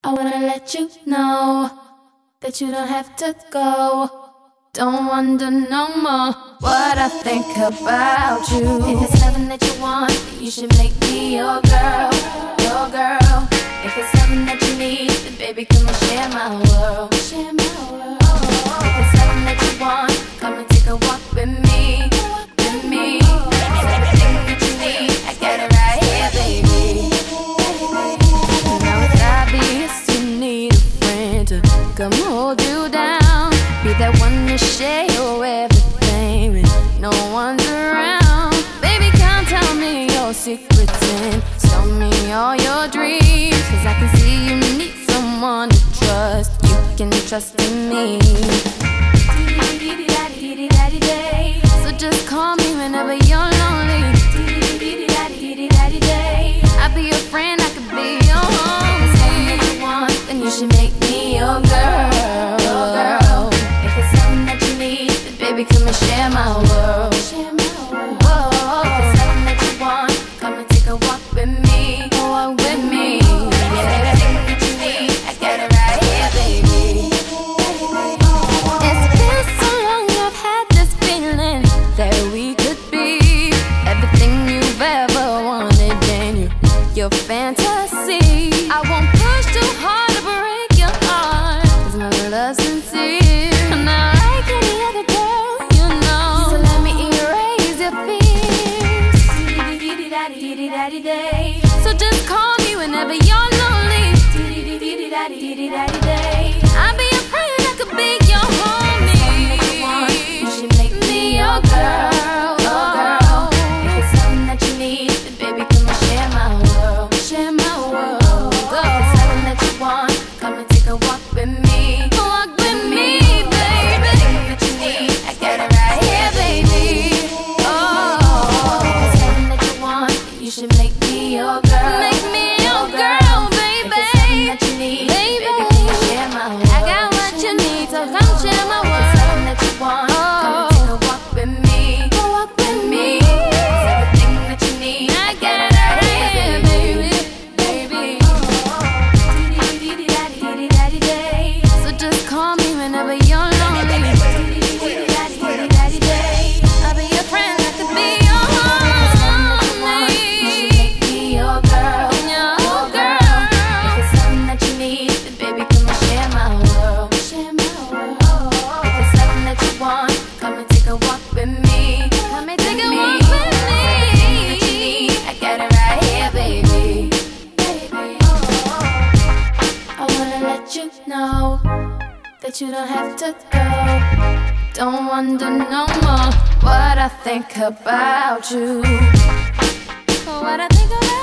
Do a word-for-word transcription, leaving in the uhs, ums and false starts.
I wanna let you know that you don't have to go. Don't wonder no more what I think about you. If it's something that you want, you should make me your girl, your girl. If it's something that you need, then baby, come and share my world, share my world. If it's something that you want, come and take a walk with me, with me. It's everything that you need, I got it right here, baby. Now it's obvious you need a friend to come hold you down. Be that one to share your everything when no one's around. Baby, come tell me your secrets and tell me all your dreams. Cause I can see you need someone to trust. You can trust in me. So just call me whenever you're lonely. I'll be your friend, I could be your homie. If it's something that you want, then you should make me your girl, your girl. If it's something that you need, then baby, come and share my world, share my world. Whoa. If it's something that you want, come and take a walk with me, walk with me. Yeah, everything that you need, I got it right here, baby. It's been so long, I've had this feeling that we could be everything you've ever wanted, and you, your fantasy. I won't push too hard to break your heart, cause my love's sincere. I'm not like any other girl, you know. So let me erase your fears. So just call me whenever you're lonely. I'll be your friend, I could be your homie. You should make me your girl, your girl. If it's something that you need, then baby, come and share my world, share my world. If it's something that you want, come and take a walk with me, walk with me, baby. Everything that you need, I got it right here, baby. Oh, if it's something that you want, you should make me your girl, make me your girl, baby. If it's something that you need, baby, come and share my world. I got what you need, so come share my world. If it's something that you want, come and take a walk with me, walk with me. It's everything that you need, I got it right here, baby, baby. So just call me whenever you're lonely. I'll be your friend, I could be your homie. You should make me your girl, your girl. If it's something that you need, then baby, come and share my world, share my world. If it's something that you want, come and take a walk with me, come and take a walk with me. Everything that you need, I got it right here, baby, baby. I wanna let you know that you don't have to go. Don't wonder no more what I think about you, what I think about